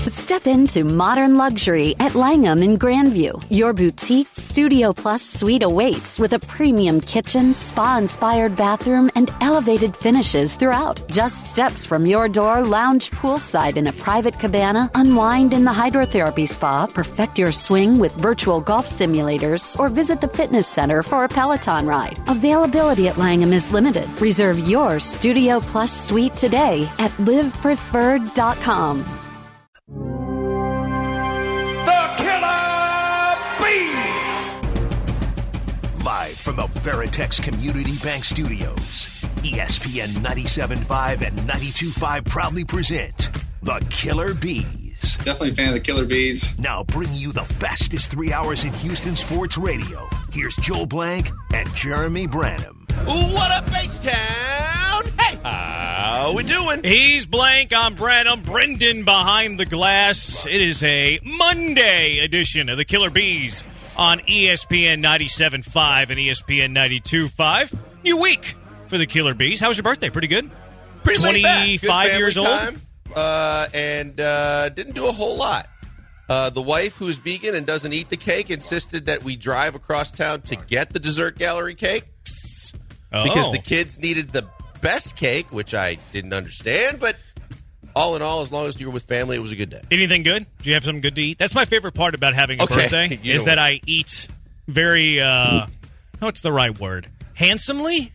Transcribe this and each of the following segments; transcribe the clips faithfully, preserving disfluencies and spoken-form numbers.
Step into modern luxury at Langham in Grandview. Your boutique Studio Plus suite awaits with a premium kitchen, spa-inspired bathroom, and elevated finishes throughout. Just steps from your door, lounge poolside in a private cabana, unwind in the hydrotherapy spa, perfect your swing with virtual golf simulators, or visit the fitness center for a Peloton ride. Availability at Langham is limited. Reserve your Studio Plus suite today at live preferred dot com. Live from the Veritex Community Bank Studios, E S P N ninety-seven point five and ninety-two point five proudly present the Killer Bees. Definitely a fan of the Killer Bees. Now bringing you the fastest three hours in Houston sports radio. Here's Joel Blank and Jeremy Branham. What up, H-Town? Hey, how we doing? He's Blank, I'm Branham, Brendan behind the glass. It is a Monday edition of the Killer Bees on E S P N ninety-seven point five and E S P N ninety-two point five. New week for the Killer Bees. How was your birthday? Pretty good? Pretty twenty-five years old? Time, uh, and uh, didn't do a whole lot. Uh, the wife, who's vegan and doesn't eat the cake, insisted that we drive across town to get the dessert gallery cakes oh. because the kids needed the best cake, which I didn't understand, but all in all, as long as you were with family, it was a good day. Anything good? Did you have something good to eat? That's my favorite part about having a okay. birthday, you is that I eat very, uh, what's the right word? Handsomely?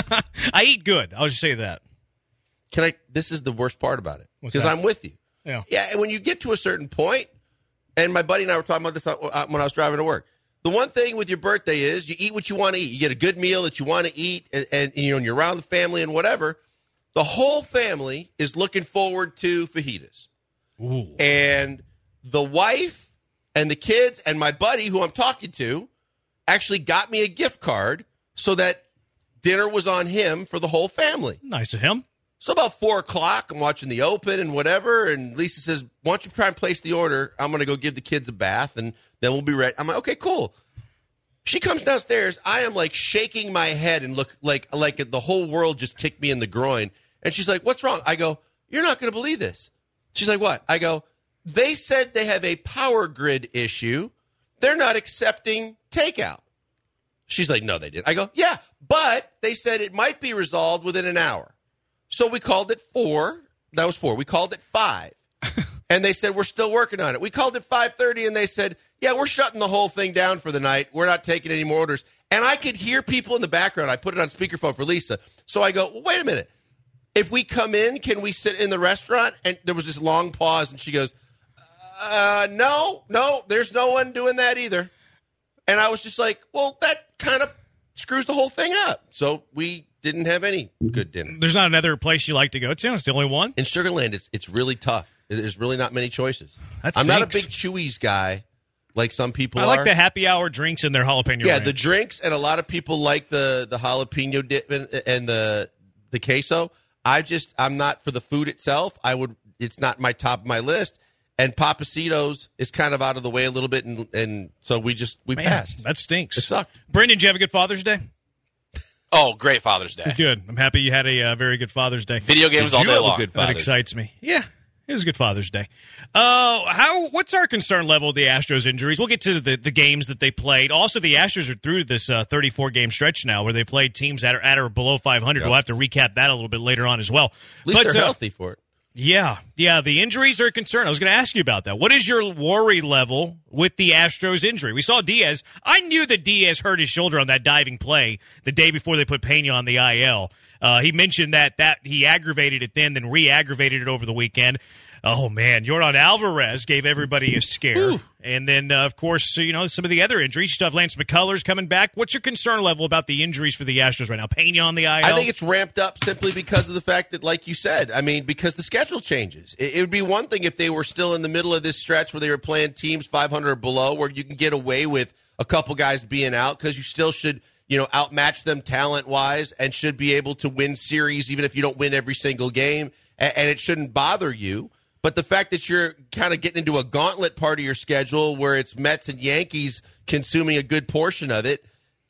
I eat good. I'll just say that. Can I? This is the worst part about it, because I'm with you. Yeah. Yeah, and when you get to a certain point, and my buddy and I were talking about this when I was driving to work, the one thing with your birthday is you eat what you want to eat. You get a good meal that you want to eat, and, and you know, and you're around the family and whatever. The whole family is looking forward to fajitas. Ooh. And the wife and the kids and my buddy, who I'm talking to, actually got me a gift card so that dinner was on him for the whole family. Nice of him. So about four o'clock, I'm watching the Open and whatever, and Lisa says, why don't you try and place the order? I'm going to go give the kids a bath, and then we'll be ready. I'm like, okay, cool. She comes downstairs. I am like shaking my head and look like like the whole world just kicked me in the groin. And she's like, what's wrong? I go, you're not going to believe this. She's like, what? I go, they said they have a power grid issue. They're not accepting takeout. She's like, no, they didn't. I go, yeah, but they said it might be resolved within an hour. So we called it four. That was four. We called it five. And they said, we're still working on it. We called it five thirty, and they said, yeah, we're shutting the whole thing down for the night. We're not taking any more orders. And I could hear people in the background. I put it on speakerphone for Lisa. So I go, well, wait a minute. If we come in, can we sit in the restaurant? And there was this long pause, and she goes, uh, no, no, there's no one doing that either. And I was just like, well, that kind of screws the whole thing up. So we didn't have any good dinner. There's not another place you like to go to? It's the only one? In Sugar Land, it's, it's really tough. There's really not many choices. That I'm not a stinks. big Chewy's guy like some people I are. like the happy hour drinks and their jalapeno Yeah, ranch. the drinks, and a lot of people like the, the jalapeno dip and, and the the queso. I just, I'm not for the food itself. I would, it's not my top of my list. And Pappasito's is kind of out of the way a little bit, and, and so we just, we Man, passed. That stinks. It sucked. Brendan, did you have a good Father's Day? Oh, great Father's Day. Good. I'm happy you had a uh, very good Father's Day. Video games Did all you day have a long. good That Father's excites me. Yeah, it was a good Father's Day. Uh, how? What's our concern level with the Astros injuries? We'll get to the, the games that they played. Also, the Astros are through this uh, thirty-four game stretch now where they played teams that are at or below five hundred. Yep. We'll have to recap that a little bit later on as well. At least but, they're uh, healthy for it. Yeah, yeah, the injuries are a concern. I was going to ask you about that. What is your worry level with the Astros injury? We saw Diaz. I knew that Diaz hurt his shoulder on that diving play the day before they put Pena on the I L. Uh, he mentioned that that he aggravated it then, then re-aggravated it over the weekend. Oh, man, Yordan Alvarez gave everybody a scare. Ooh. And then, uh, of course, you know, some of the other injuries. You still have Lance McCullers coming back. What's your concern level about the injuries for the Astros right now? Pena on the I L? I think it's ramped up simply because of the fact that, like you said, I mean, because the schedule changes. It, it would be one thing if they were still in the middle of this stretch where they were playing teams five hundred or below, where you can get away with a couple guys being out because you still should, you know, outmatch them talent-wise and should be able to win series even if you don't win every single game, and, and it shouldn't bother you. But the fact that you're kind of getting into a gauntlet part of your schedule where it's Mets and Yankees consuming a good portion of it,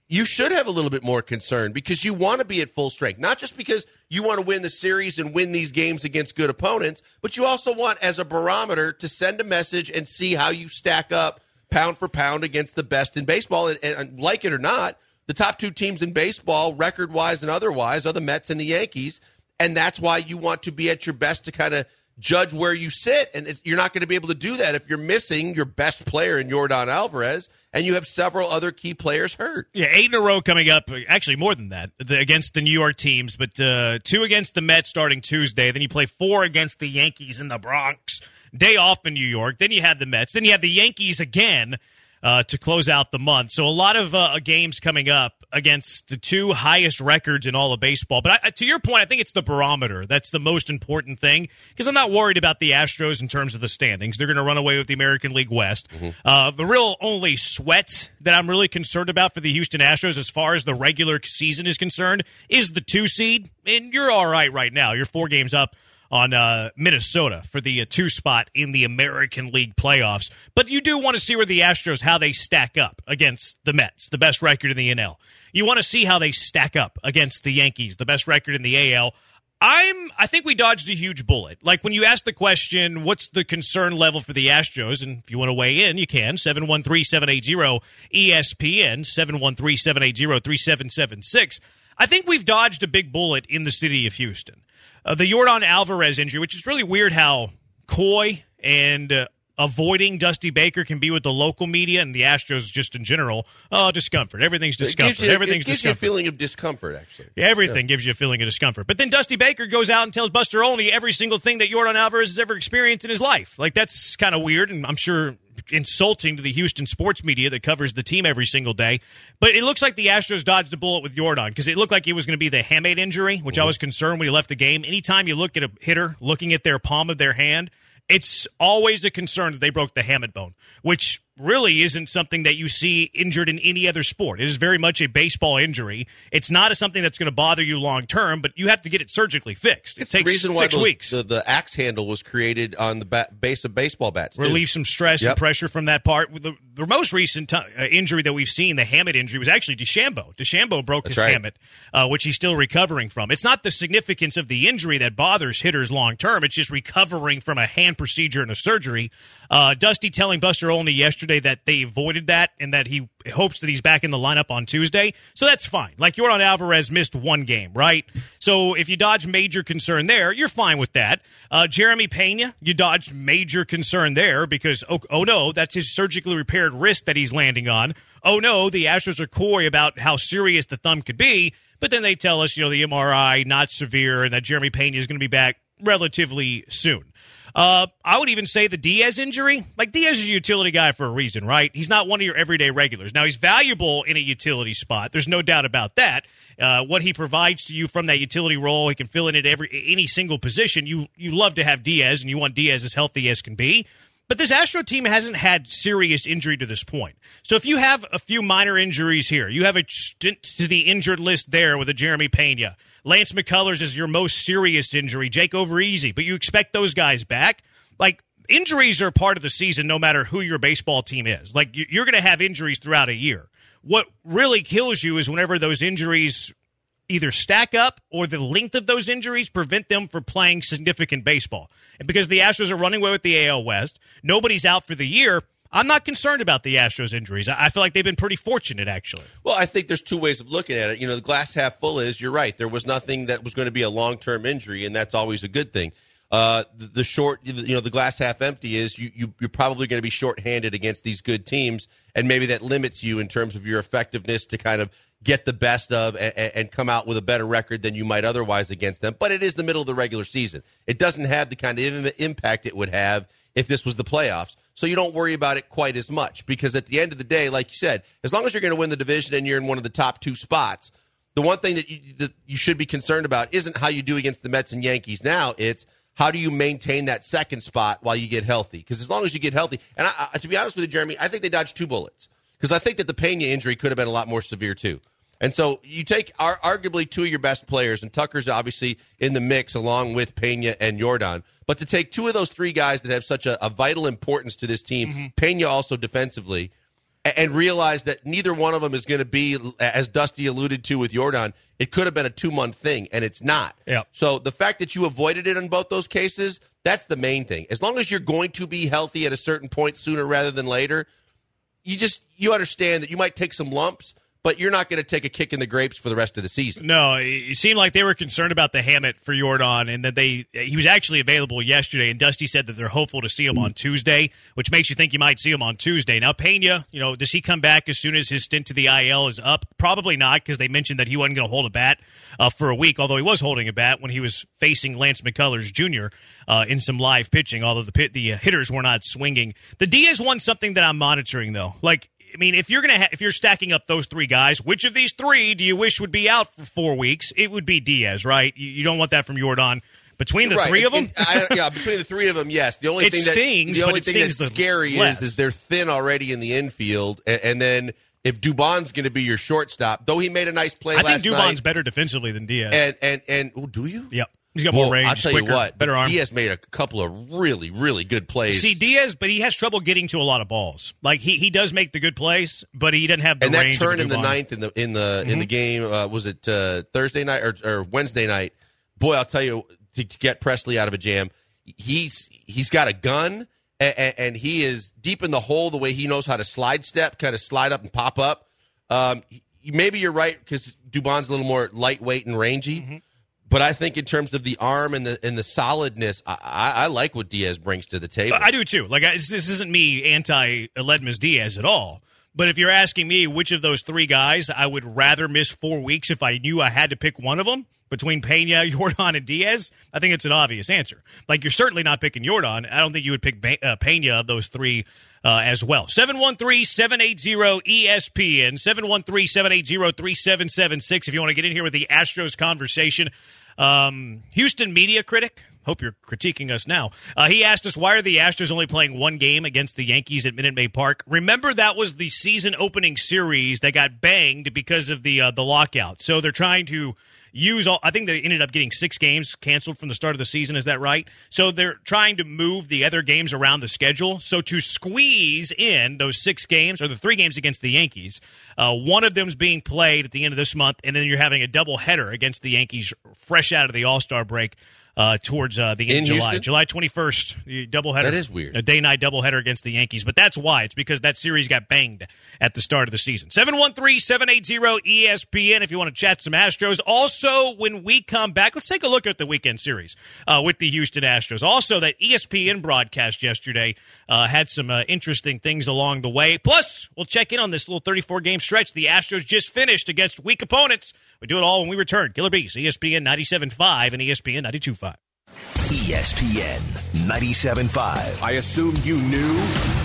you should have a little bit more concern because you want to be at full strength, not just because you want to win the series and win these games against good opponents, but you also want, as a barometer, to send a message and see how you stack up pound for pound against the best in baseball. And, and like it or not, the top two teams in baseball, record-wise and otherwise, are the Mets and the Yankees, and that's why you want to be at your best to kind of judge where you sit, and you're not going to be able to do that if you're missing your best player in Yordan Alvarez, and you have several other key players hurt. Yeah, eight in a row coming up, actually more than that, the, against the New York teams, but uh, two against the Mets starting Tuesday, then you play four against the Yankees in the Bronx, day off in New York, then you have the Mets, then you have the Yankees again uh, to close out the month. So a lot of uh, games coming up against the two highest records in all of baseball. But I, to your point, I think it's the barometer. That's the most important thing because I'm not worried about the Astros in terms of the standings. They're going to run away with the American League West. Mm-hmm. Uh, the real only sweat that I'm really concerned about for the Houston Astros as far as the regular season is concerned is the two seed. And you're all right right now. You're four games up on uh, Minnesota for the uh, two spot in the American League playoffs. But you do want to see where the Astros, how they stack up against the Mets, the best record in the N L. You want to see how they stack up against the Yankees, the best record in the A L. I'm, I think we dodged a huge bullet. Like when you ask the question, what's the concern level for the Astros? And if you want to weigh in, you can. seven one three, seven eight zero, E S P N, seven one three, seven eight zero, three seven seven six. I think we've dodged a big bullet in the city of Houston. Uh, the Yordan Alvarez injury, which is really weird how coy and uh, avoiding Dusty Baker can be with the local media and the Astros just in general. Oh, discomfort. Everything's discomfort. It gives you, Everything's it gives discomfort. you a feeling of discomfort, actually. Everything yeah. gives you a feeling of discomfort. But then Dusty Baker goes out and tells Buster Olney every single thing that Yordan Alvarez has ever experienced in his life. Like, that's kind of weird, and I'm sure insulting to the Houston sports media that covers the team every single day. But it looks like the Astros dodged a bullet with Yordan because it looked like it was going to be the hamate injury, which mm-hmm. I was concerned when he left the game. Anytime you look at a hitter looking at their palm of their hand, it's always a concern that they broke the hamate bone, which really isn't something that you see injured in any other sport. It is very much a baseball injury. It's not a something that's going to bother you long term, but you have to get it surgically fixed. It it's takes the reason why six those, weeks. The, the axe handle was created on the bat, base of baseball bats. Too. Relieve some stress yep. and pressure from that part. The, the most recent t- uh, injury that we've seen, the hamate injury, was actually DeChambeau. DeChambeau broke That's his right. hamate, uh, which he's still recovering from. It's not the significance of the injury that bothers hitters long term. It's just recovering from a hand procedure and a surgery. Uh, Dusty telling Buster Olney yesterday that they avoided that and that he hopes that he's back in the lineup on Tuesday. So that's fine. Like, Yordan Alvarez missed one game, right? So if you dodge major concern there, you're fine with that. Uh, Jeremy Pena, you dodged major concern there because, oh, oh no, that's his surgically repaired wrist that he's landing on. Oh no, the Astros are coy about how serious the thumb could be. But then they tell us, you know, the M R I, not severe, and that Jeremy Pena is going to be back relatively soon. Uh, I would even say the Diaz injury, like Diaz is a utility guy for a reason, right? He's not one of your everyday regulars. Now, he's valuable in a utility spot. There's no doubt about that. Uh, what he provides to you from that utility role, he can fill in at every any single position. You you love to have Diaz, and you want Diaz as healthy as can be. But this Astro team hasn't had serious injury to this point. So if you have a few minor injuries here, you have a stint to the injured list there with a Jeremy Pena. Lance McCullers is your most serious injury. Jake Overeasy. But you expect those guys back? Like, injuries are part of the season no matter who your baseball team is. Like, you're going to have injuries throughout a year. What really kills you is whenever those injuries either stack up or the length of those injuries prevent them from playing significant baseball. And because the Astros are running away with the A L West, nobody's out for the year, I'm not concerned about the Astros injuries. I feel like they've been pretty fortunate, actually. Well, I think there's two ways of looking at it. You know, the glass half full is, you're right, there was nothing that was going to be a long-term injury, and that's always a good thing. Uh, the, the short, you know, the glass half empty is you, you, you're probably going to be shorthanded against these good teams, and maybe that limits you in terms of your effectiveness to kind of get the best of and, and come out with a better record than you might otherwise against them. But it is the middle of the regular season. It doesn't have the kind of impact it would have if this was the playoffs. So you don't worry about it quite as much because at the end of the day, like you said, as long as you're going to win the division and you're in one of the top two spots, the one thing that you, that you should be concerned about isn't how you do against the Mets and Yankees now. It's how do you maintain that second spot while you get healthy? Because as long as you get healthy, and I, I, to be honest with you, Jeremy, I think they dodged two bullets because I think that the Pena injury could have been a lot more severe too. And so you take our, arguably two of your best players, and Tucker's obviously in the mix along with Pena and Yordan. But to take two of those three guys that have such a, a vital importance to this team, mm-hmm. Pena also defensively, and realize that neither one of them is going to be, as Dusty alluded to with Yordan, it could have been a two-month thing, and it's not. Yep. So the fact that you avoided it in both those cases, that's the main thing. As long as you're going to be healthy at a certain point sooner rather than later, you just you understand that you might take some lumps, but you're not going to take a kick in the grapes for the rest of the season. No, it seemed like they were concerned about the hammock for Yordan, and that they he was actually available yesterday, and Dusty said that they're hopeful to see him on Tuesday, which makes you think you might see him on Tuesday. Now, Pena, you know, does he come back as soon as his stint to the I L is up? Probably not, because they mentioned that he wasn't going to hold a bat uh, for a week, although he was holding a bat when he was facing Lance McCullers Junior Uh, in some live pitching, although the pit, the uh, hitters were not swinging. The Diaz one, something that I'm monitoring, though. Like, I mean, if you're gonna ha- if you're stacking up those three guys, which of these three do you wish would be out for four weeks? It would be Diaz, right? You, you don't want that from Yordan. Between the right. three of them, and, and, I, yeah, between the three of them, yes. The only it thing that stings, the only but it thing that's stings scary less. is is they're thin already in the infield, and, and then if Dubon's going to be your shortstop, though he made a nice play I last think Dubon's night, better defensively than Diaz. and and and oh, do you? Yep. He's got more well, range. I'll tell quicker, you what, better arm. Diaz made a couple of really, really good plays. See, Diaz, but he has trouble getting to a lot of balls. Like he, he does make the good plays, but he doesn't have the and that range. turn of in the Dubon. ninth in the in the Mm-hmm. in the game uh, was it uh, Thursday night or, or Wednesday night? Boy, I'll tell you, to, to get Presley out of a jam, he's he's got a gun and, and he is deep in the hole the way he knows how to slide step, kind of slide up and pop up. Um, maybe you're right because Dubon's a little more lightweight and rangy. Mm-hmm. But I think in terms of the arm and the and the solidness, I, I, I like what Diaz brings to the table. I do too. Like I, this isn't me anti-Aledmys Diaz at all. But if you're asking me which of those three guys I would rather miss four weeks if I knew I had to pick one of them between Pena, Yordan, and Diaz, I think it's an obvious answer. Like you're certainly not picking Yordan. I don't think you would pick uh, Pena of those three uh, as well. seven one three, seven eight zero, E S P N, seven one three, seven eight zero, three seven seven six if you want to get in here with the Astros conversation. Um, Houston media critic, hope you're critiquing us now. Uh, he asked us, why are the Astros only playing one game against the Yankees at Minute Maid Park? Remember, that was the season opening series that got banged because of the uh, the lockout. So they're trying to use all, I think they ended up getting six games canceled from the start of the season. Is that right? So they're trying to move the other games around the schedule. So to squeeze in those six games, or the three games against the Yankees, uh, one of them's being played at the end of this month, and then you're having a double header against the Yankees fresh out of the All-Star break. Uh, towards uh, the end In of July. Houston? July twenty-first, doubleheader. That is weird. A day-night doubleheader against the Yankees. But that's why. It's because that series got banged at the start of the season. seven one three, seven eight zero, E S P N if you want to chat some Astros. Also, when we come back, let's take a look at the weekend series uh, with the Houston Astros. Also, that E S P N broadcast yesterday uh, had some uh, interesting things along the way. Plus, we'll check in on this little thirty-four game stretch the Astros just finished against weak opponents. We do it all when we return. Killer Bees, E S P N ninety-seven point five and E S P N ninety-two point five. E S P N ninety-seven point five. I assumed you knew.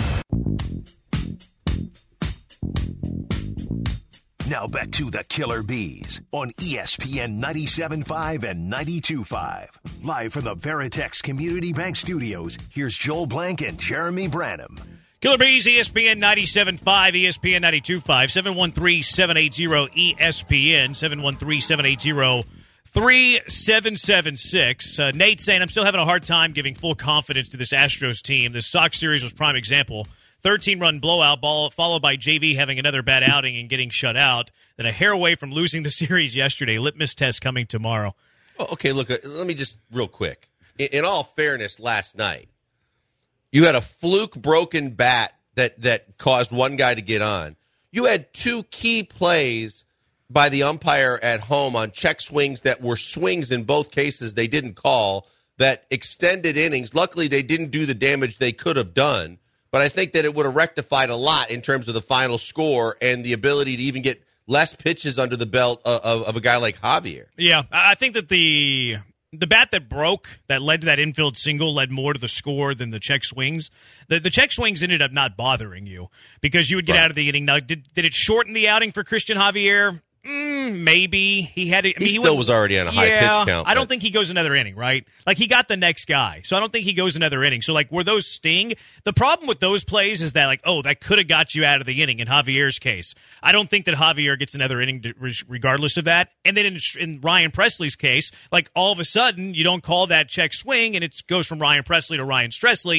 Now back to the Killer Bees on E S P N ninety-seven point five and ninety-two point five. Live from the Veritex Community Bank Studios, here's Joel Blank and Jeremy Branham. Killer Bees, E S P N ninety-seven point five, E S P N ninety-two point five, seven one three, seven eight zero, E S P N, seven one three, seven eight zero, three seven seven six. Uh, Nate saying, I'm still having a hard time giving full confidence to this Astros team. The Sox series was prime example. thirteen-run blowout, ball followed by J V having another bad outing and getting shut out. Then a hair away from losing the series yesterday. Litmus test coming tomorrow. Oh, okay, look, uh, let me just real quick. In, in all fairness, last night, you had a fluke broken bat that, that caused one guy to get on. You had two key plays by the umpire at home on check swings that were swings in both cases they didn't call, that extended innings. Luckily, they didn't do the damage they could have done, but I think that it would have rectified a lot in terms of the final score and the ability to even get less pitches under the belt of, of, of a guy like Javier. Yeah, I think that the the bat that broke that led to that infield single led more to the score than the check swings. The, the check swings ended up not bothering you because you would get Right. out of the inning. Now, did, did it shorten the outing for Christian Javier? Mm, maybe he had. A, I He mean, still went- was already on a high yeah, pitch count, I don't but- think he goes another inning, right? Like he got the next guy, so I don't think he goes another inning. So like, were those sting? The problem with those plays is that like, oh, that could have got you out of the inning. In Javier's case, I don't think that Javier gets another inning to, regardless of that. And then in, in Ryan Presley's case, like all of a sudden you don't call that check swing, and it goes from Ryan Presley to Ryan Stressley.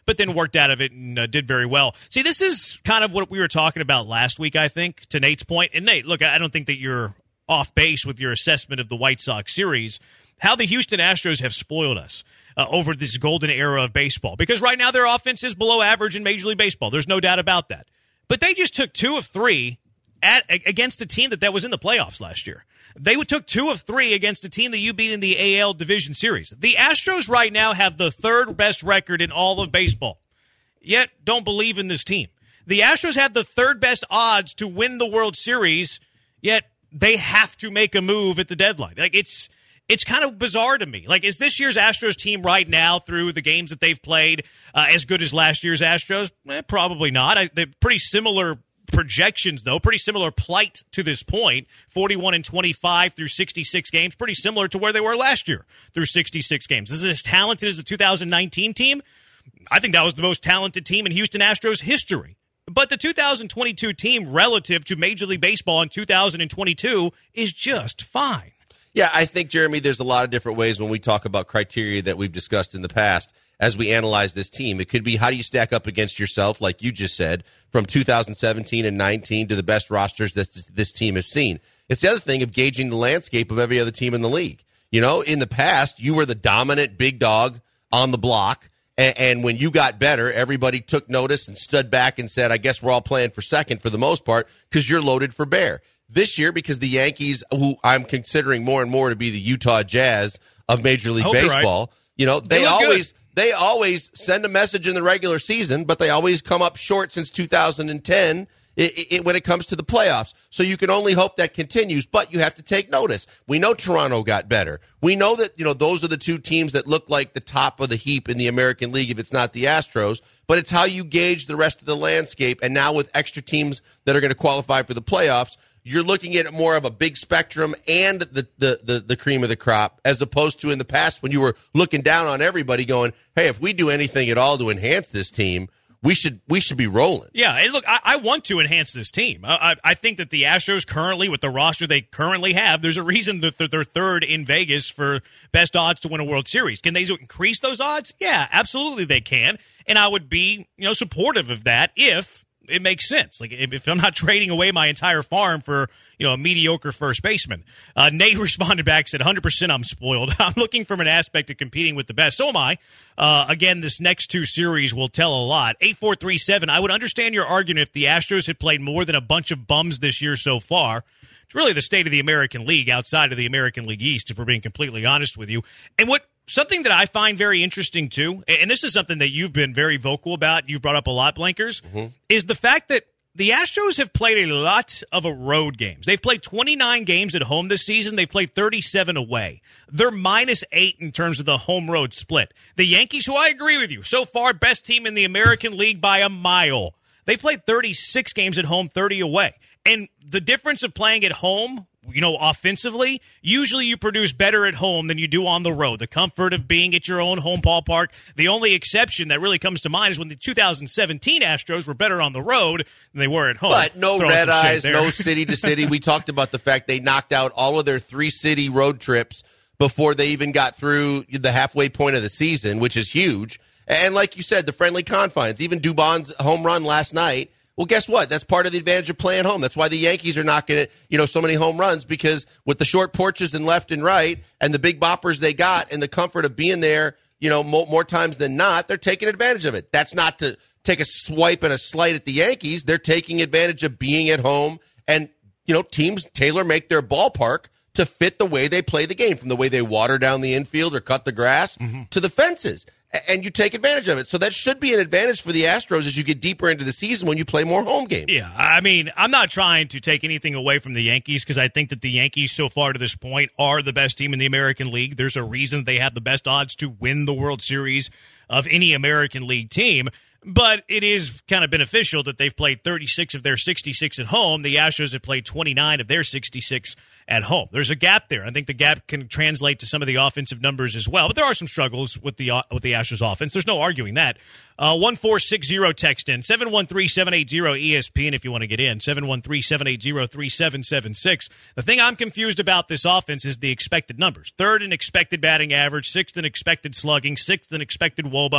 but then worked out of it and uh, did very well. See, this is kind of what we were talking about last week, I think, to Nate's point. And Nate, look, I don't think that you're off base with your assessment of the White Sox series, how the Houston Astros have spoiled us uh, over this golden era of baseball. Because right now their offense is below average in Major League Baseball. There's no doubt about that. But they just took two of three at against a team that, that was in the playoffs last year. They took two of three against a team that you beat in the A L Division Series. The Astros right now have the third best record in all of baseball, yet don't believe in this team. The Astros have the third best odds to win the World Series, yet they have to make a move at the deadline. Like it's it's kind of bizarre to me. Like, is this year's Astros team right now, through the games that they've played, uh, as good as last year's Astros? Eh, probably not. I, they're pretty similar projections, though, pretty similar plight to this point. forty-one and twenty-five through sixty-six games, pretty similar to where they were last year through sixty-six games. Is this as talented as the two thousand nineteen team? I think that was the most talented team in Houston Astros history. But the two thousand twenty-two team, relative to Major League Baseball in two thousand twenty-two, is just fine. Yeah, I think, Jeremy, there's a lot of different ways when we talk about criteria that we've discussed in the past as we analyze this team. It could be, how do you stack up against yourself, like you just said, from two thousand seventeen and nineteen to the best rosters that this team has seen. It's the other thing of gauging the landscape of every other team in the league. You know, in the past, you were the dominant big dog on the block, and, and when you got better, everybody took notice and stood back and said, I guess we're all playing for second for the most part because you're loaded for bear. This year, because the Yankees, who I'm considering more and more to be the Utah Jazz of Major League Baseball, right. you know, they, they always good. they always send a message in the regular season, but they always come up short since two thousand ten it, it, when it comes to the playoffs. So you can only hope that continues, but you have to take notice. We know Toronto got better. We know that, you know, those are the two teams that look like the top of the heap in the American League if it's not the Astros. But it's how you gauge the rest of the landscape. And now with extra teams that are going to qualify for the playoffs, you're looking at more of a big spectrum and the, the, the, the cream of the crop, as opposed to in the past when you were looking down on everybody going, hey, if we do anything at all to enhance this team, we should we should be rolling. Yeah, and look, I, I want to enhance this team. I, I, I think that the Astros currently, with the roster they currently have, there's a reason that they're third in Vegas for best odds to win a World Series. Can they increase those odds? Yeah, absolutely they can. And I would be, you know, supportive of that if it makes sense. Like, if, if I'm not trading away my entire farm for, you know, a mediocre first baseman. Uh, Nate responded back, said, one hundred percent I'm spoiled. I'm looking from an aspect of competing with the best. So am I. Uh, again, this next two series will tell a lot. eight four three seven, I would understand your argument if the Astros had played more than a bunch of bums this year so far. It's really the state of the American League outside of the American League East, if we're being completely honest with you. And what something that I find very interesting, too, and this is something that you've been very vocal about, you've brought up a lot, Blankers, mm-hmm. is the fact that the Astros have played a lot of road games. They've played twenty-nine games at home this season. They've played thirty-seven away. They're minus eight in terms of the home-road split. The Yankees, who I agree with you, so far best team in the American League by a mile. They played thirty-six games at home, thirty away. And the difference of playing at home, you know, offensively, usually you produce better at home than you do on the road. The comfort of being at your own home ballpark. The only exception that really comes to mind is when the two thousand seventeen Astros were better on the road than they were at home. But no red eyes, no city to city. We talked about the fact they knocked out all of their three city road trips before they even got through the halfway point of the season, which is huge. And like you said, the friendly confines, even Dubon's home run last night. Well, guess what? That's part of the advantage of playing home. That's why the Yankees are not going to, you know, so many home runs, because with the short porches and left and right and the big boppers they got and the comfort of being there, you know, more, more times than not, they're taking advantage of it. That's not to take a swipe and a slight at the Yankees. They're taking advantage of being at home, and, you know, teams tailor make their ballpark to fit the way they play the game, from the way they water down the infield or cut the grass mm-hmm. to the fences. And you take advantage of it. So that should be an advantage for the Astros as you get deeper into the season when you play more home games. Yeah, I mean, I'm not trying to take anything away from the Yankees, because I think that the Yankees so far to this point are the best team in the American League. There's a reason they have the best odds to win the World Series of any American League team. But it is kind of beneficial that they've played thirty-six of their sixty-six at home. The Astros have played twenty-nine of their sixty-six at home. There's a gap there. I think the gap can translate to some of the offensive numbers as well. But there are some struggles with the uh, with the Astros offense. There's no arguing that. Uh, one four six zero text in. seven one three, seven eight zero, E S P N if you want to get in. seven one three, seven eight zero, three seven seven six. The thing I'm confused about this offense is the expected numbers. Third in expected batting average, sixth in expected slugging, sixth in expected W O B A.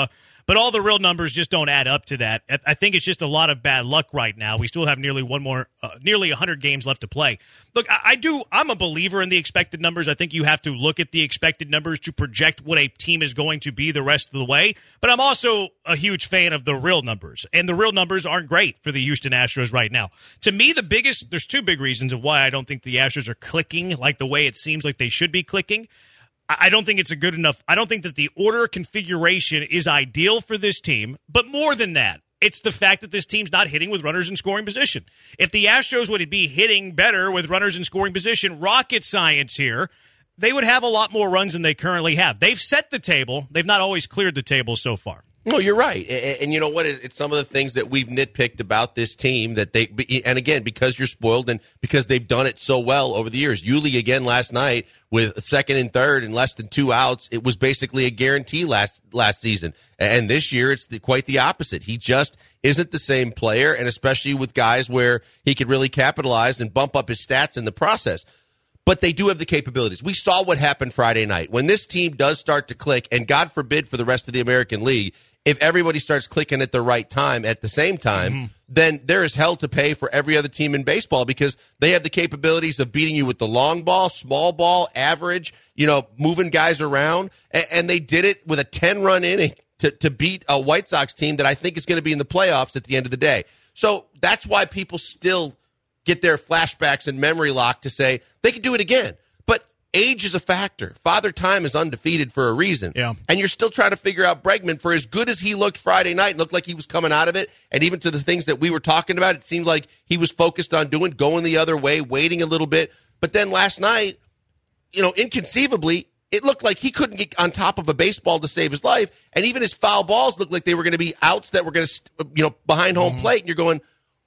But all the real numbers just don't add up to that. I think it's just a lot of bad luck right now. We still have nearly one more, uh, nearly one hundred games left to play. Look, I, I do. I'm a believer in the expected numbers. I think you have to look at the expected numbers to project what a team is going to be the rest of the way. But I'm also a huge fan of the real numbers, and the real numbers aren't great for the Houston Astros right now. To me, the biggest, there's two big reasons of why I don't think the Astros are clicking like the way it seems like they should be clicking. I don't think it's a good enough. I don't think that the order configuration is ideal for this team. But more than that, it's the fact that this team's not hitting with runners in scoring position. If the Astros would be hitting better with runners in scoring position, rocket science here, they would have a lot more runs than they currently have. They've set the table. They've not always cleared the table so far. No, you're right. And, and you know what? It's some of the things that we've nitpicked about this team that they, and again, because you're spoiled and because they've done it so well over the years. Yuli again last night with second and third and less than two outs. It was basically a guarantee last, last season. And this year it's the, quite the opposite. He just isn't the same player, and especially with guys where he could really capitalize and bump up his stats in the process. But they do have the capabilities. We saw what happened Friday night. When this team does start to click, and God forbid for the rest of the American League, if everybody starts clicking at the right time at the same time, mm-hmm. then there is hell to pay for every other team in baseball because they have the capabilities of beating you with the long ball, small ball, average, you know, moving guys around. And, and they did it with a ten-run inning to, to beat a White Sox team that I think is going to be in the playoffs at the end of the day. So that's why people still get their flashbacks and memory lock to say they could do it again. But age is a factor. Father Time is undefeated for a reason. Yeah. And you're still trying to figure out Bregman. For as good as he looked Friday night and looked like he was coming out of it, and even to the things that we were talking about, it seemed like he was focused on doing, going the other way, waiting a little bit. But then last night, you know, inconceivably, it looked like he couldn't get on top of a baseball to save his life. And even his foul balls looked like they were going to be outs that were going to, you know, behind home mm-hmm. plate. And you're going,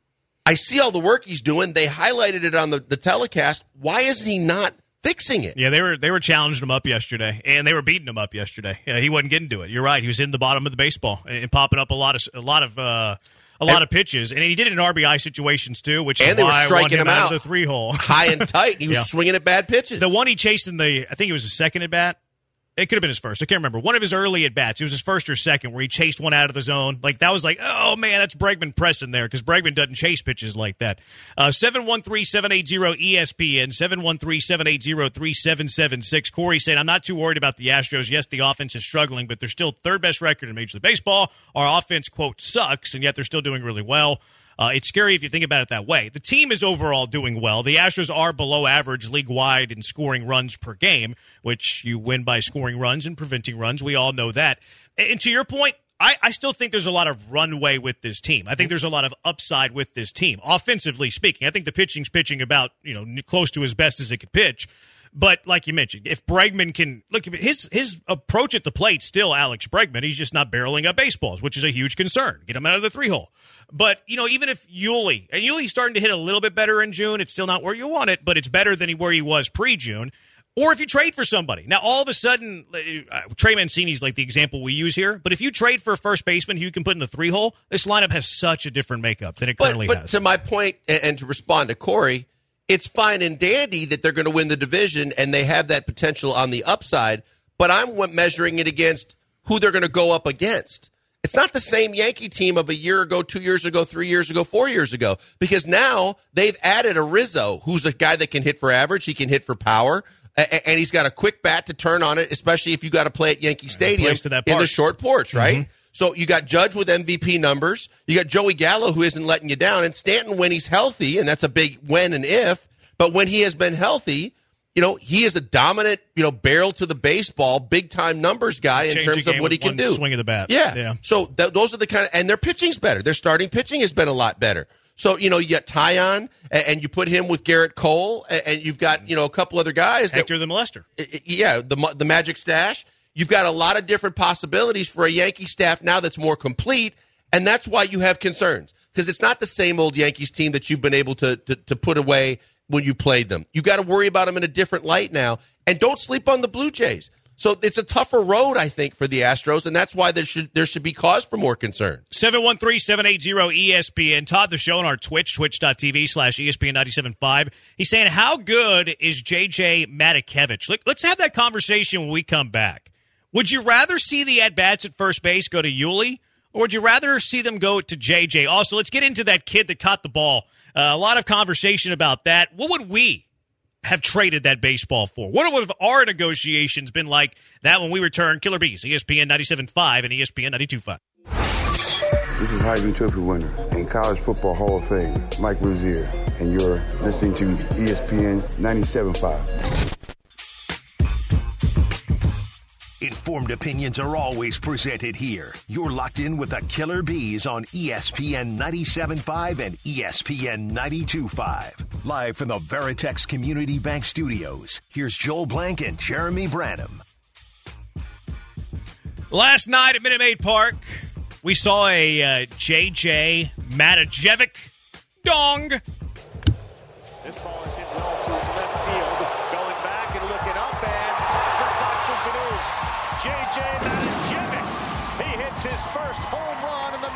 I see all the work he's doing. They highlighted it on the, the telecast. Why isn't he not fixing it? Yeah, they were they were challenging him up yesterday, and they were beating him up yesterday. Yeah, he wasn't getting to it. You're right. He was in the bottom of the baseball and popping up a lot of a lot of uh, a lot and, of pitches, and he did it in R B I situations too, which and is they were why striking I want him him out out of the three hole, high and tight. He was yeah. swinging at bad pitches. The one he chased in the, I think it was his second at bat. It could have been his first. I can't remember. One of his early at-bats. It was his first or second where he chased one out of the zone. Like, that was like, oh, man, that's Bregman pressing there because Bregman doesn't chase pitches like that. Uh, seven one three, seven eight zero, E S P N, seven one three, seven eight zero, three seven seven six. Corey saying, I'm not too worried about the Astros. Yes, the offense is struggling, but they're still third-best record in Major League Baseball. Our offense, quote, sucks, and yet they're still doing really well. Uh, it's scary if you think about it that way. The team is overall doing well. The Astros are below average league-wide in scoring runs per game, which you win by scoring runs and preventing runs. We all know that. And to your point, I, I still think there's a lot of runway with this team. I think there's a lot of upside with this team, offensively speaking. I think the pitching's pitching about, you know, close to as best as it could pitch. But like you mentioned, if Bregman can look, his his approach at the plate still Alex Bregman. He's just not barreling up baseballs, which is a huge concern. Get him out of the three hole. But you know, even if Yuli and Yuli's starting to hit a little bit better in June, it's still not where you want it, but it's better than where he was pre-June. Or if you trade for somebody. Now, all of a sudden, uh, Trey Mancini's like the example we use here. But if you trade for a first baseman who you can put in the three hole, this lineup has such a different makeup than it but, currently but has. But to my point, and, and to respond to Corey, it's fine and dandy that they're going to win the division and they have that potential on the upside, but I'm measuring it against who they're going to go up against. It's not the same Yankee team of a year ago, two years ago, three years ago, four years ago, because now they've added a Rizzo, who's a guy that can hit for average, he can hit for power, and he's got a quick bat to turn on it, especially if you got to play at Yankee Stadium in the short porch, right? Mm-hmm. So you got Judge with M V P numbers. You got Joey Gallo, who isn't letting you down. And Stanton, when he's healthy, and that's a big when and if, but when he has been healthy, you know, he is a dominant, you know, barrel to the baseball, big-time numbers guy in Change terms of what he can do. Swing of the bat. Yeah. yeah. So th- those are the kind of – and their pitching's better. Their starting pitching has been a lot better. So, you know, you got Tyon, and, and you put him with Garrett Cole, and, and you've got, you know, a couple other guys. Hector that, the Molester. Yeah, the the Magic Stash. You've got a lot of different possibilities for a Yankee staff now that's more complete, and that's why you have concerns. Because it's not the same old Yankees team that you've been able to, to, to put away when you played them. You got to worry about them in a different light now, and don't sleep on the Blue Jays. So it's a tougher road, I think, for the Astros, and that's why there should there should be cause for more concern. seven one three, seven eight zero, E S P N. Todd, the show on our Twitch, twitch.tv slash ESPN ninety-seven point five. He's saying, how good is J J Matakevich? Let's have that conversation when we come back. Would you rather see the at-bats at first base go to Yuli, or would you rather see them go to J J? Also, let's get into that kid that caught the ball. Uh, a lot of conversation about that. What would we have traded that baseball for? What would have our negotiations been like that when we return? Killer Bees, E S P N ninety-seven point five and E S P N ninety-two point five. This is Heisman Trophy winner and College Football Hall of Fame, Mike Rozier, and you're listening to E S P N ninety-seven point five. Informed opinions are always presented here. You're locked in with the Killer Bees on E S P N ninety-seven point five and E S P N ninety-two point five. Live from the Veritex Community Bank Studios, here's Joel Blank and Jeremy Branham. Last night at Minute Maid Park, we saw a uh, J J Matajevic dong. This ball is hit well to left field. Going back and looking up, and for boxes it is. J J Matajevic. He hits his first home run in the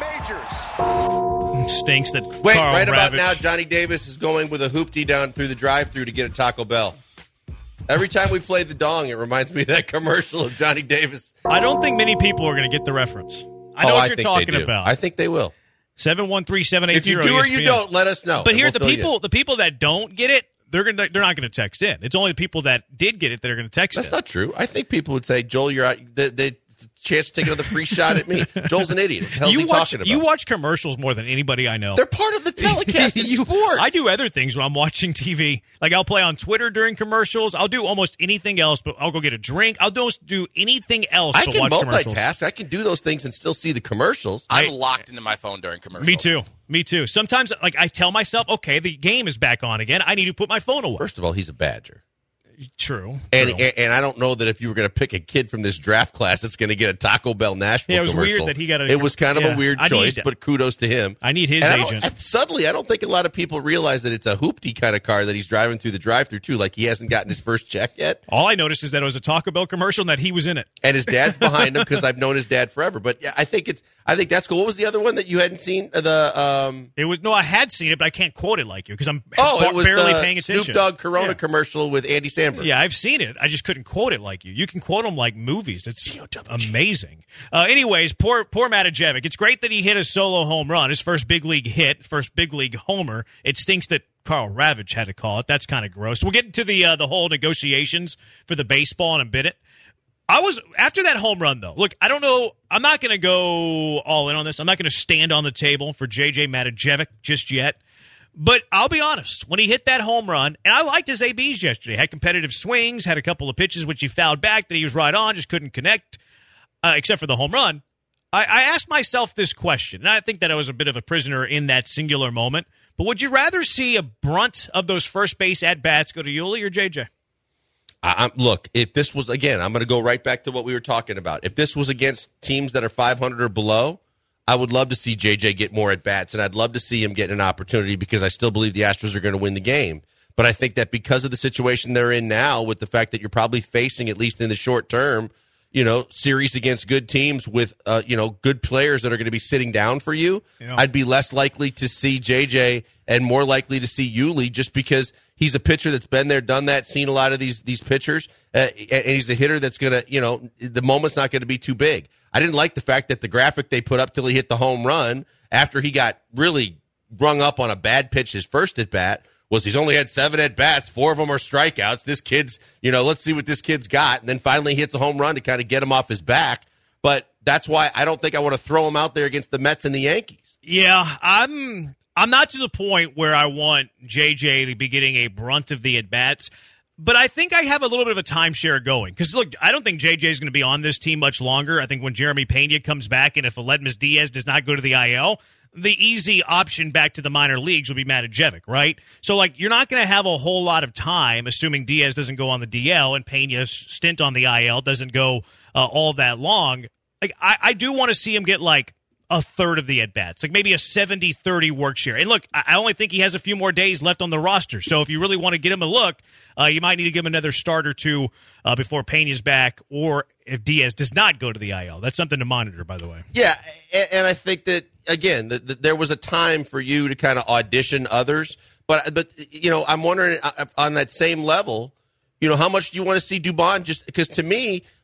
majors. Stinks that Wait, Carl right about Ravitch- now, Johnny Davis is going with a hoopty down through the drive-thru to get a Taco Bell. Every time we play the dong, it reminds me of that commercial of Johnny Davis. I don't think many people are going to get the reference. I know oh, what I you're think talking they do. about. I think they will. seven one three, seven eight If you zero do or you don't, let us know. But and here, we'll the fill you people in. the people that don't get it, they're gonna they're not going to text in. It's only the people that did get it that are going to text That's in. not true. I think people would say, Joel, you're out. The, the chance to take another free shot at me. Joel's an idiot. What the hell is You he watch talking about? you watch commercials more than anybody I know. They're part of the telecast in You- sports. I do other things when I'm watching T V. Like I'll play on Twitter during commercials. I'll do almost anything else, but I'll go get a drink. I'll do, do anything else I to can watch commercials. multitask. I can do those things and still see the commercials. I'm locked into my phone during commercials. Me too. Me too. Sometimes, like I tell myself, okay, the game is back on again. I need to put my phone away. First of all, he's a Badger. True. And, true. and and I don't know that if you were going to pick a kid from this draft class that's going to get a Taco Bell Nashville Yeah, it was weird commercial. that he got a- It was kind of yeah, a weird I choice, need- but kudos to him. I need his And I don't- agent. and suddenly, I don't think a lot of people realize that it's a hoopty kind of car that he's driving through the drive-through too. Like he hasn't gotten his first check yet, All I noticed is that it was a Taco Bell commercial and that he was in it. and his dad's behind him because I've known his dad forever. But yeah, I think it's I think that's cool. What was the other one that you hadn't seen? Uh, The um, It was no, I had seen it, but I can't quote it like you because I'm oh, ba- it was barely the paying attention. Snoop Dogg Corona Yeah. commercial with Andy Samberg. Yeah, I've seen it. I just couldn't quote it like you. You can quote them like movies. It's amazing. Uh, anyways, poor poor Matajevic. It's great that he hit a solo home run, his first big league hit, first big league homer. It stinks that Carl Ravitch had to call it. That's kind of gross. We'll get into the uh, the whole negotiations for the baseball in a bit. I was after that home run though. Look, I don't know. I'm not going to go all in on this. I'm not going to stand on the table for J J Matajevic just yet. But I'll be honest, when he hit that home run, and I liked his A Bs yesterday, had competitive swings, had a couple of pitches which he fouled back that he was right on, just couldn't connect, uh, except for the home run. I, I asked myself this question, and I think that I was a bit of a prisoner in that singular moment, but would you rather see a brunt of those first base at-bats go to Yuli or J J? I, I'm, look, if this was, again, I'm going to go right back to what we were talking about. If this was against teams that are five hundred or below, I would love to see J J get more at-bats, and I'd love to see him get an opportunity because I still believe the Astros are going to win the game. But I think that because of the situation they're in now, with the fact that you're probably facing, at least in the short term, you know, series against good teams with, uh, you know, good players that are going to be sitting down for you, Yeah. I'd be less likely to see J J and more likely to see Yuli just because he's a pitcher that's been there, done that, seen a lot of these these pitchers, uh, and he's a hitter that's going to, you know, the moment's not going to be too big. I didn't like the fact that the graphic they put up till he hit the home run after he got really rung up on a bad pitch his first at-bat was he's only had seven at-bats, four of them are strikeouts. This kid's, you know, let's see what this kid's got. And then finally he hits a home run to kind of get him off his back. But that's why I don't think I want to throw him out there against the Mets and the Yankees. Yeah, I'm I'm not to the point where I want J J to be getting a brunt of the at-bats, but I think I have a little bit of a timeshare going. Because, look, I don't think J J is going to be on this team much longer. I think when Jeremy Pena comes back and if Aledmus Diaz does not go to the I L, the easy option back to the minor leagues will be Matajevic, right? So, like, you're not going to have a whole lot of time, assuming Diaz doesn't go on the D L and Pena's stint on the I L doesn't go uh, all that long. Like, I, I do want to see him get, like, a third of the at-bats, like maybe a seventy thirty work share. And look, I only think he has a few more days left on the roster. So if you really want to get him a look, uh, you might need to give him another start or two uh, before Pena's back or if Diaz does not go to the I L. That's something to monitor, by the way. Yeah, and, and I think that, again, that, that there was a time for you to kind of audition others. But, but you know, I'm wondering uh, on that same level, you know, how much do you want to see Dubon? Just because to me,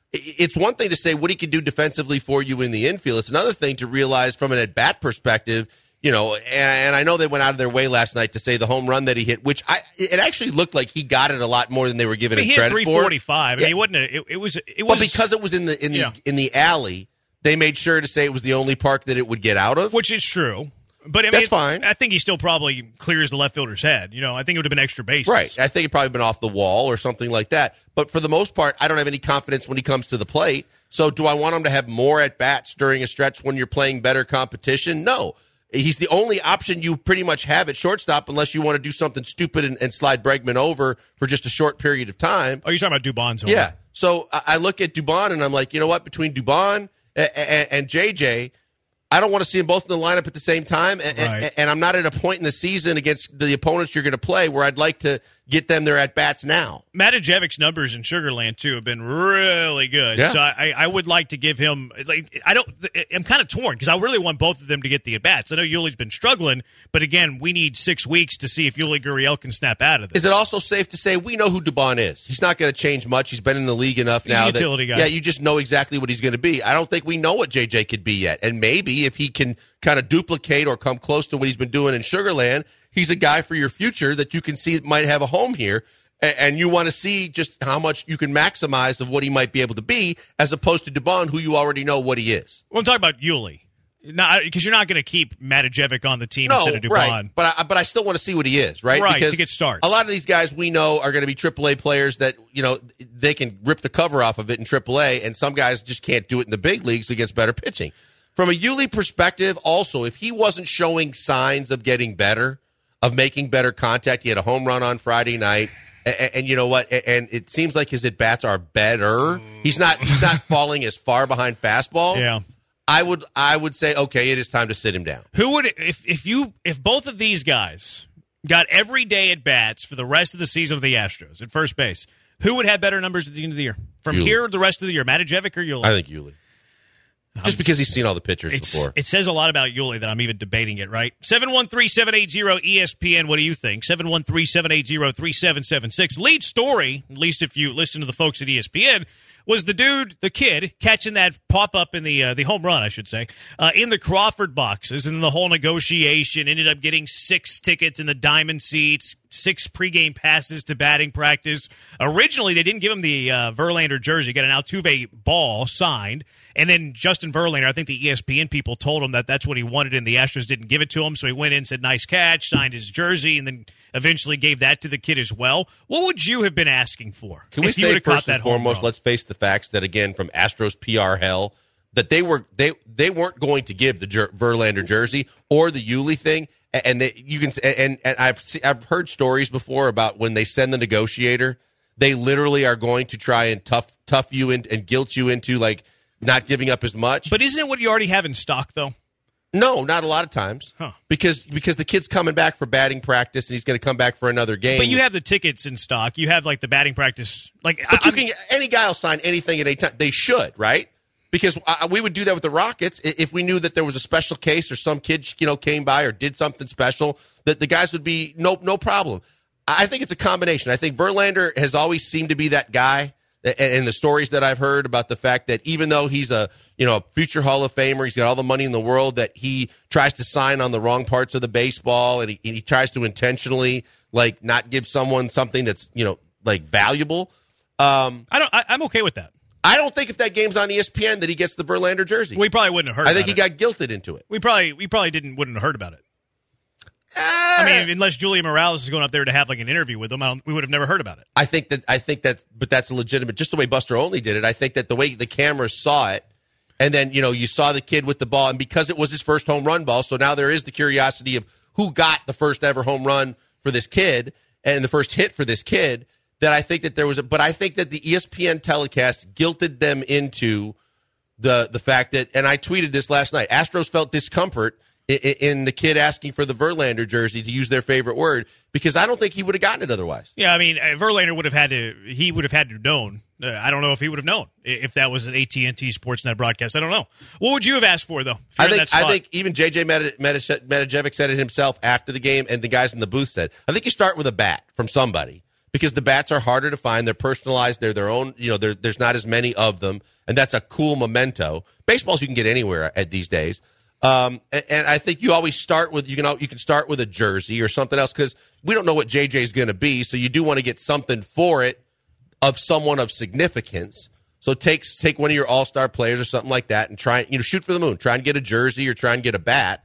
it's one thing to say what he can do defensively for you in the infield. It's another thing to realize from an at-bat perspective, you know, and, and I know they went out of their way last night to say the home run that he hit, which I it actually looked like he got it a lot more than they were giving he him hit credit three forty-five. for. I mean, Yeah. it wasn't. A, it, it was. It was. But because it was in the in the Yeah. in the alley, they made sure to say it was the only park that it would get out of. Which is true. But I mean, That's fine. I think he still probably clears the left fielder's head. You know, I think it would have been extra bases. Right. I think it probably been off the wall or something like that. But for the most part, I don't have any confidence when he comes to the plate. So do I want him to have more at-bats during a stretch when you're playing better competition? No. He's the only option you pretty much have at shortstop unless you want to do something stupid and, and slide Bregman over for just a short period of time. Oh, you're talking about Dubon's home Yeah. run. So I I look at Dubon and I'm like, you know what? Between Dubon and, and, and J J, I don't want to see them both in the lineup at the same time. And, Right. and, and I'm not at a point in the season against the opponents you're going to play where I'd like to get them their at-bats now. Matajevic's numbers in Sugarland too have been really good. Yeah. So I, I would like to give him. Like I don't. I'm kind of torn because I really want both of them to get the at bats. I know Yuli's been struggling, but again, we need six weeks to see if Yuli Gurriel can snap out of this. Is it also safe to say we know who Dubon is? He's not going to change much. He's been in the league enough He's a now. utility that, guy. Yeah, you just know exactly what he's going to be. I don't think we know what J J could be yet. And maybe if he can kind of duplicate or come close to what he's been doing in Sugarland, he's a guy for your future that you can see might have a home here. And you want to see just how much you can maximize of what he might be able to be, as opposed to Dubon, who you already know what he is. Well, I'm talking about Yuli, because you're not going to keep Matajevic on the team No, instead of Dubon. right. But I, but I still want to see what he is, right? Right, because to get starts. A lot of these guys we know are going to be triple A players that, you know, they can rip the cover off of it in triple A, and some guys just can't do it in the big leagues against better pitching. From a Yuli perspective, also, if he wasn't showing signs of getting better, of making better contact, he had a home run on Friday night. And, and you know what? And it seems like his at bats are better. He's not. He's not falling as far behind fastballs. Yeah. I would. I would say, okay, it is time to sit him down. Who would if if you if both of these guys got every day at bats for the rest of the season of the Astros at first base? Who would have better numbers at the end of the year? From Yuli. here, the rest of the year, Matajevic or Yuli? I think Yuli. Just because he's seen all the pitchers It's, before. it says a lot about Yuli that I'm even debating it, right? seven one three, seven eight zero, E S P N. What do you think? seven one three, seven eight zero, three seven seven six. Lead story, at least if you listen to the folks at E S P N, was the dude, the kid, catching that pop-up in the uh, the home run, I should say, uh, in the Crawford boxes, and the whole negotiation ended up getting six tickets in the diamond seats, six pregame passes to batting practice. Originally, they didn't give him the uh, Verlander jersey, got an Altuve ball signed, and then Justin Verlander, I think the E S P N people told him that that's what he wanted, and the Astros didn't give it to him, so he went in, said, nice catch, signed his jersey, and then eventually gave that to the kid as well. What would you have been asking for Can we if you say would have caught first that and home foremost? run? Let's face the facts that again from Astros P R hell that they were they they weren't going to give the Jer- Verlander jersey or the Yuli thing, and they, you can and and I've see, I've heard stories before about when they send the negotiator, they literally are going to try and tough tough you in, and guilt you into like not giving up as much. But isn't it what you already have in stock, though? No, not a lot of times. Huh. Because because the kid's coming back for batting practice and he's going to come back for another game. But you have the tickets in stock. You have, like, the batting practice. Like, But I, you can any guy will sign anything at any time. They should, right? Because uh, we would do that with the Rockets I- if we knew that there was a special case or some kid, you know, came by or did something special. That the guys would be no no problem. I think it's a combination. I think Verlander has always seemed to be that guy. And the stories that I've heard about the fact that even though he's a you know future Hall of Famer, he's got all the money in the world, that he tries to sign on the wrong parts of the baseball, and he, and he tries to intentionally like not give someone something that's you know like valuable. Um, I don't. I, I'm okay with that. I don't think if that game's on E S P N that he gets the Verlander jersey. We probably wouldn't have heard. I think about he it. got guilted into it. We probably we probably didn't wouldn't have heard about it. I mean, unless Julia Morales is going up there to have like an interview with him, I don't, we would have never heard about it. I think that I think that, but that's a legitimate. Just the way Buster Olney did it, I think that the way the cameras saw it, and then you know you saw the kid with the ball, and because it was his first home run ball, so now there is the curiosity of who got the first ever home run for this kid and the first hit for this kid. That I think that there was a, but I think that the E S P N telecast guilted them into the the fact that, and I tweeted this last night. Astros felt discomfort in, in the kid asking for the Verlander jersey, to use their favorite word, because I don't think he would have gotten it otherwise. Yeah, I mean, uh, Verlander would have had to. He would have had to have known. Uh, I don't know if he would have known if that was an A T and T Sportsnet broadcast. I don't know. What would you have asked for, though? if you're I in think that spot? I think even J J Meta- Meta- Metajevic said it himself after the game, and the guys in the booth said, I think you start with a bat from somebody, because the bats are harder to find. They're personalized. They're their own. You know, there's not as many of them, and that's a cool memento. Baseballs you can get anywhere at these days. Um, and, and I think you always start with you can you can start with a jersey or something else because we don't know what J J is going to be, so you do want to get something for it of someone of significance. So take take one of your all-star players or something like that and try you know shoot for the moon. Try and get a jersey or try and get a bat,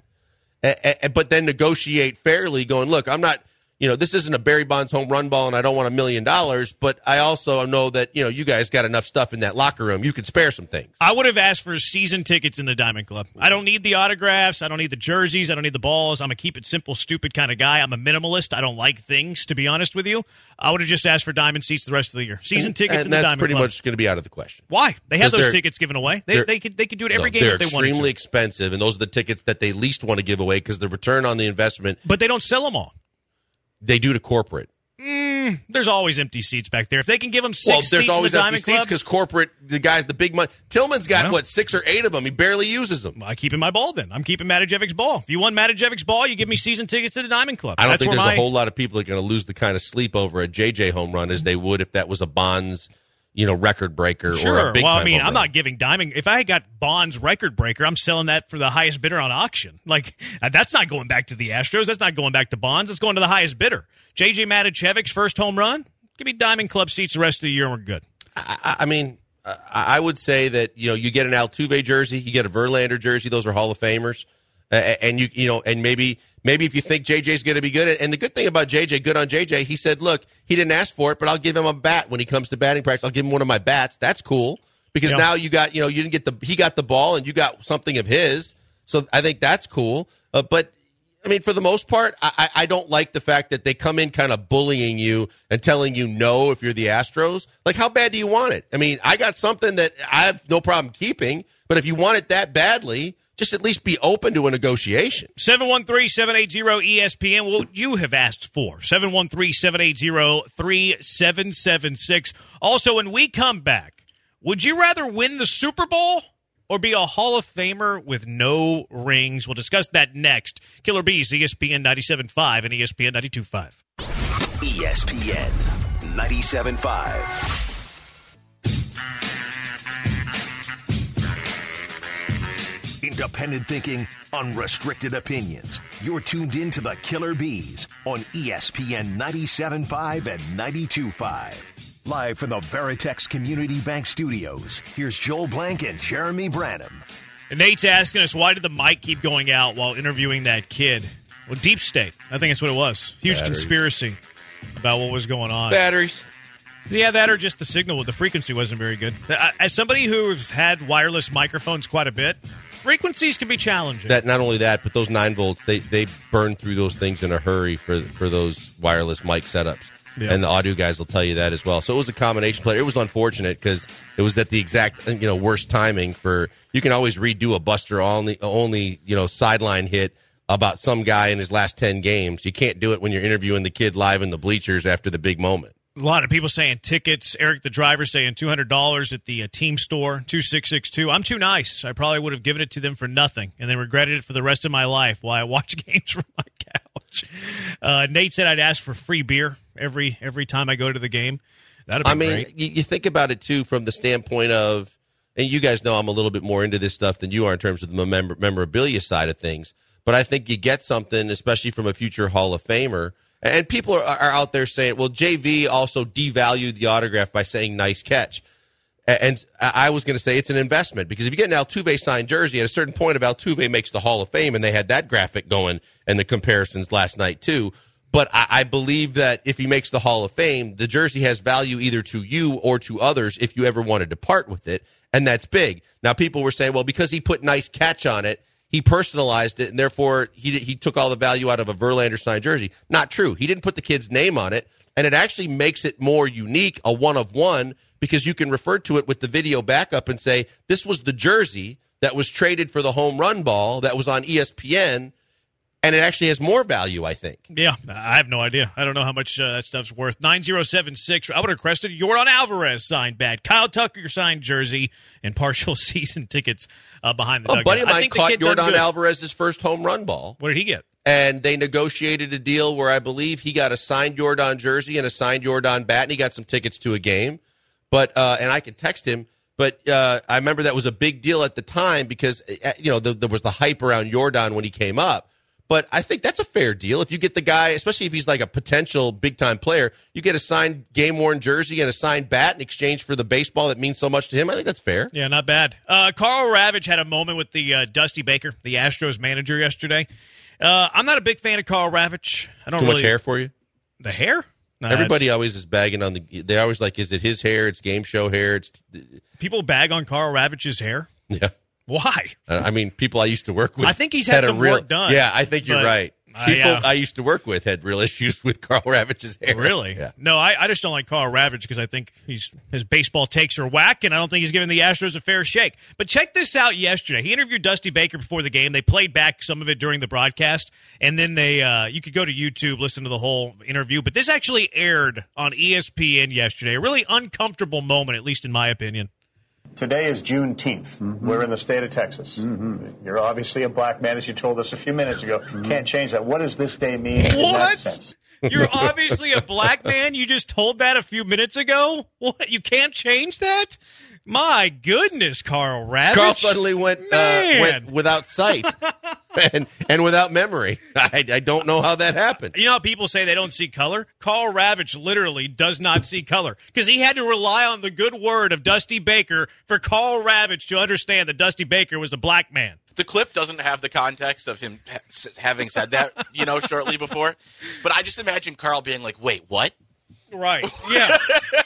a, a, but then negotiate fairly. Going, look, I'm not. You know, this isn't a Barry Bonds home run ball, and I don't want a million dollars, but I also know that, you know, you guys got enough stuff in that locker room. You could spare some things. I would have asked for season tickets in the Diamond Club. I don't need the autographs. I don't need the jerseys. I don't need the balls. I'm a keep it simple, stupid kind of guy. I'm a minimalist. I don't like things, to be honest with you. I would have just asked for diamond seats the rest of the year. Season and, tickets and in the Diamond Club. that's pretty much going to be out of the question. Why? They have those they're, tickets given away. They, they, could, they could do it every no, game if they wanted to. They're extremely expensive, and those are the tickets that they least want to give away because the return on the investment. But they don't sell them all. They do to corporate. Mm, there's always empty seats back there. If they can give them six well, there's seats always in the empty Diamond seats Club, because corporate, the guys, the big money. Tillman's got, well, what, six or eight of them. He barely uses them. I keep in my ball then. I'm keeping Matajevic's ball. If you want Matajevic's ball, you give me season tickets to the Diamond Club. I don't That's think there's my... a whole lot of people that are going to lose the kind of sleep over a J J home run as they would if that was a Bonds, you know, record breaker sure. or a big Well, time I mean, home I'm run. not giving Diamond. If I got Bonds record breaker, I'm selling that for the highest bidder on auction. Like, that's not going back to the Astros. That's not going back to Bonds. It's going to the highest bidder. J J Matajevic's first home run. Give me Diamond Club seats the rest of the year and we're good. I, I mean, I would say that, you know, you get an Altuve jersey, you get a Verlander jersey. Those are Hall of Famers. Uh, and, you you know, and maybe maybe if you think J J's going to be good. And the good thing about J J, good on J J, he said, look, he didn't ask for it, but I'll give him a bat when he comes to batting practice. I'll give him one of my bats. That's cool because yeah. now you got, you know, you didn't get the, he got the ball and you got something of his. So I think that's cool. Uh, but I mean, for the most part, I, I don't like the fact that they come in kind of bullying you and telling you no if you're the Astros. Like, how bad do you want it? I mean, I got something that I have no problem keeping, but if you want it that badly, just at least be open to a negotiation. seven one three, seven eight zero, E S P N. What would you have asked for? seven one three, seven eight zero, three seven seven six. Also, when we come back, would you rather win the Super Bowl or be a Hall of Famer with no rings? We'll discuss that next. Killer Bees, E S P N ninety-seven point five and E S P N ninety-two point five. E S P N ninety-seven point five. Independent thinking, unrestricted opinions. You're tuned in to the Killer Bees on E S P N ninety-seven point five and ninety-two point five. Live from the Veritex Community Bank Studios, here's Joel Blank and Jeremy Branham. And Nate's asking us, why did the mic keep going out while interviewing that kid? Well, Deep State. I think that's what it was. Huge Batteries. Conspiracy about what was going on. Batteries. Yeah, that or just the signal. The frequency wasn't very good. As somebody who's had wireless microphones quite a bit, frequencies can be challenging. That not only that, but those nine volts, they, they burn through those things in a hurry for for those wireless mic setups. Yeah. And the audio guys will tell you that as well. So it was a combination play. It was unfortunate because it was at the exact you know worst timing for. You can always redo a Buster only only you know sideline hit about some guy in his last ten games. You can't do it when you're interviewing the kid live in the bleachers after the big moment. A lot of people saying tickets. Eric, the driver, saying two hundred dollars at the uh, team store, two six six two. I'm too nice. I probably would have given it to them for nothing and then regretted it for the rest of my life while I watch games from my couch. Uh, Nate said I'd ask for free beer every every time I go to the game. That'd be I mean, great. You, you think about it, too, from the standpoint of, and you guys know I'm a little bit more into this stuff than you are in terms of the memor- memorabilia side of things, but I think you get something, especially from a future Hall of Famer. And people are, are out there saying, well, J V also devalued the autograph by saying nice catch. And I was going to say it's an investment because if you get an Altuve signed jersey, at a certain point of Altuve makes the Hall of Fame, and they had that graphic going and the comparisons last night too. But I, I believe that if he makes the Hall of Fame, the jersey has value either to you or to others if you ever wanted to part with it, and that's big. Now, people were saying, well, because he put nice catch on it, he personalized it, and therefore he he took all the value out of a Verlander signed jersey. Not true. He didn't put the kid's name on it, and it actually makes it more unique, a one of one, because you can refer to it with the video backup and say, this was the jersey that was traded for the home run ball that was on E S P N, and it actually has more value, I think. Yeah, I have no idea. I don't know how much uh, that stuff's worth. nine zero seven six, I would have requested Yordan Alvarez signed bat, Kyle Tucker signed jersey, and partial season tickets uh, behind the A dugout. buddy of I mine think the caught kid done Yordan good. Alvarez's first home run ball. What did he get? and they negotiated a deal where I believe he got a signed Jordan jersey and a signed Jordan bat, and he got some tickets to a game. But uh, and I could text him. But uh, I remember that was a big deal at the time because you know the, there was the hype around Jordan when he came up. But I think that's a fair deal. If you get the guy, especially if he's like a potential big-time player, you get a signed game-worn jersey and a signed bat in exchange for the baseball that means so much to him. I think that's fair. Yeah, not bad. Uh, Carl Ravitch had a moment with the uh, Dusty Baker, the Astros manager, yesterday. Uh, I'm not a big fan of Carl Ravitch. I don't Too really, much hair for you? The hair? No, Everybody always is bagging on the. They're always like, is it his hair? It's game show hair. It's people bag on Carl Ravitch's hair. Yeah. Why? I mean, people I used to work with. I think he's had, had some real, work done. Yeah, I think you're but, right. Uh, people yeah. I used to work with had real issues with Carl Ravitch's hair. Really? Yeah. No, I, I just don't like Carl Ravitch because I think he's his baseball takes are whack, and I don't think he's giving the Astros a fair shake. But check this out yesterday. He interviewed Dusty Baker before the game. They played back some of it during the broadcast, and then they uh, you could go to YouTube, listen to the whole interview. But this actually aired on E S P N yesterday. A really uncomfortable moment, at least in my opinion. Today is Juneteenth. Mm-hmm. We're in the state of Texas. Mm-hmm. You're obviously a black man, as you told us a few minutes ago. Mm-hmm. Can't change that. What does this day mean in that sense? You're obviously a black man? You just told that a few minutes ago? What? You can't change that? My goodness, Carl Ravitch. Carl suddenly went uh, went without sight and and without memory. I, I don't know how that happened. You know how people say they don't see color? Carl Ravitch literally does not see color because he had to rely on the good word of Dusty Baker for Carl Ravitch to understand that Dusty Baker was a black man. The clip doesn't have the context of him ha- having said that, you know, shortly before. But I just imagine Carl being like, wait, what? Right. Yeah.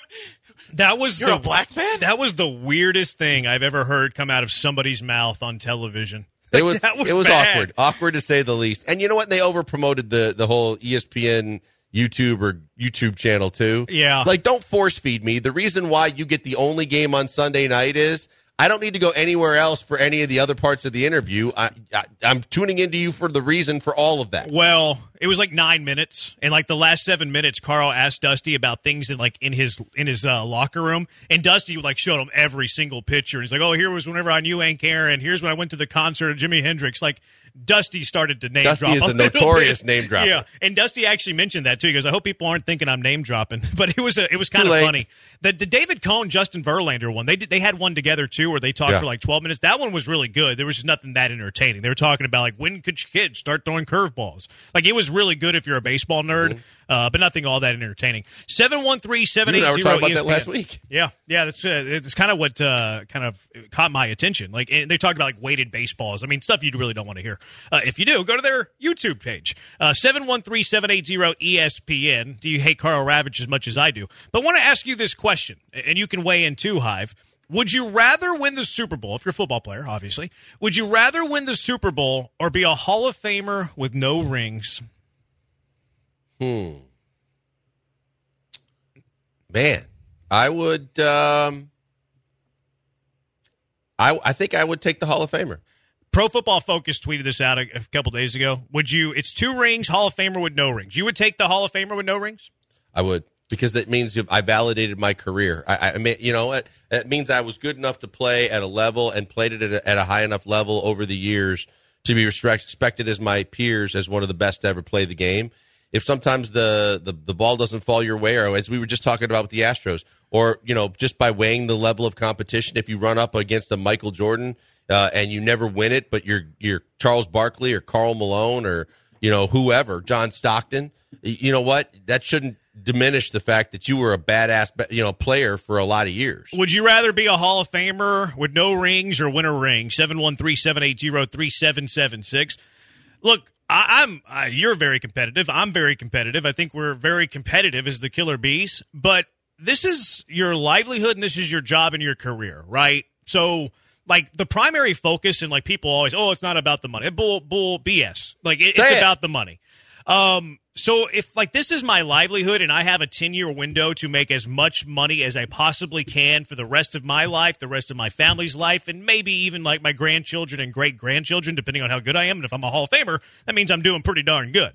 That was You're the, a black man? That was the weirdest thing I've ever heard come out of somebody's mouth on television. It was, was it was bad. awkward, awkward to say the least. And you know what? They over promoted the the whole E S P N YouTube or YouTube channel too. Yeah, like don't force feed me. The reason why you get the only game on Sunday night is I don't need to go anywhere else for any of the other parts of the interview. I, I, I'm tuning into you for the reason for all of that. Well, it was like nine minutes, and like the last seven minutes, Carl asked Dusty about things in like in his in his uh, locker room, and Dusty like showed him every single picture. And he's like, "Oh, here was whenever I knew Hank Aaron. Here's when I went to the concert of Jimi Hendrix." Like Dusty started to name Dusty drop. is a a notorious bit. name dropper. Yeah, and Dusty actually mentioned that too. He goes, "I hope people aren't thinking I'm name dropping," but it was a, it was kind Too of late. funny. The, the David Cohn, Justin Verlander one, they did, they had one together too, where they talked Yeah. for like twelve minutes. That one was really good. There was just nothing that entertaining. They were talking about like when could your kids start throwing curveballs. Like it was really good if you're a baseball nerd, mm-hmm. uh, but nothing all that entertaining. seven one three, seven eight zero You and I were talking about E S P N. that last week. Yeah, yeah, that's uh, it's kind of what uh, kind of caught my attention. Like and they talked about like weighted baseballs. I mean, stuff you really don't want to hear. Uh, if you do, go to their YouTube page. Uh, seven one three, seven eight zero, E S P N. Do you hate Carl Ravitch as much as I do? But I want to ask you this question, and you can weigh in too, Hive. Would you rather win the Super Bowl, if you're a football player, obviously, would you rather win the Super Bowl or be a Hall of Famer with no rings? Hmm. Man, I would. Um, I I think I would take the Hall of Famer. Pro Football Focus tweeted this out a, a couple days ago. Would you? It's two rings, Hall of Famer with no rings. You would take the Hall of Famer with no rings? I would, because that means I validated my career. I, I mean, you know, it, it means I was good enough to play at a level and played it at a, at a high enough level over the years to be respect, respected as my peers as one of the best to ever play the game. If sometimes the, the, the ball doesn't fall your way, or as we were just talking about with the Astros, or, you know, just by weighing the level of competition, if you run up against a Michael Jordan uh, and you never win it, but you're, you're Charles Barkley or Karl Malone or, you know, whoever, John Stockton, you know what? That shouldn't diminish the fact that you were a badass, you know, player for a lot of years. Would you rather be a Hall of Famer with no rings or win a ring? seven one three, seven eight zero, three seven seven six. Look, I, I'm uh, you're very competitive. I'm very competitive. I think we're very competitive as the Killer Bees. But this is your livelihood and this is your job and your career, right? So, like, the primary focus and, like, people always, oh, it's not about the money. Bull, bull, B S. Like, it, it's it. about the money. Um, so if, like, this is my livelihood and I have a ten-year window to make as much money as I possibly can for the rest of my life, the rest of my family's life, and maybe even, like, my grandchildren and great-grandchildren, depending on how good I am. And if I'm a Hall of Famer, that means I'm doing pretty darn good.